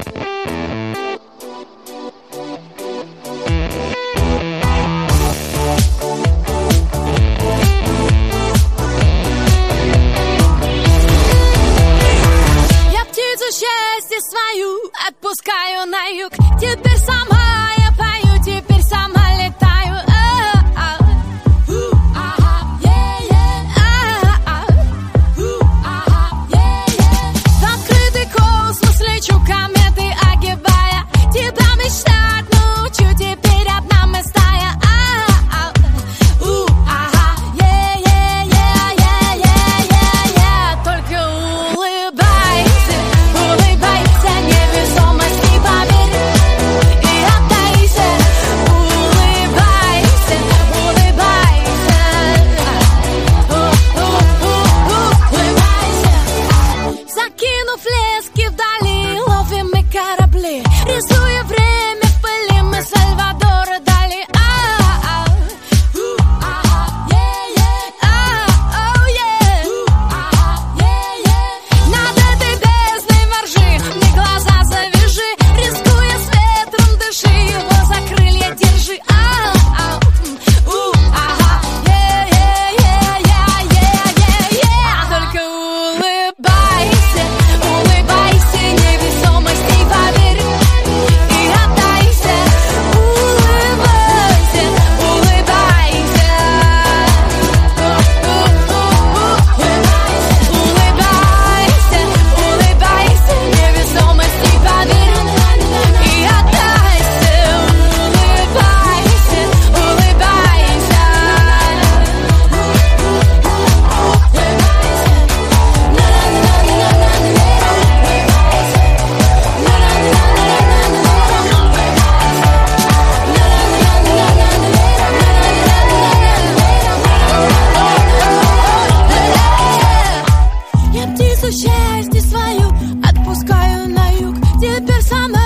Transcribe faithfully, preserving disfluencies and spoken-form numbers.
Счастье свою отпускаю на юг. Теперь сама я пою, теперь сама летаю. В открытый космос лечу, кометы огибая. Тебя мечтать научу, теперь одна мы стая. Только улыбайся, улыбайся, невесомости поверь и отдайся. Улыбайся, улыбайся, улыбайся. Закинув лески вдали, ловим мы корабли, рисуя время в пыли, мы Сальвадора Дали. Счастье свою отпускаю на юг. Теперь сама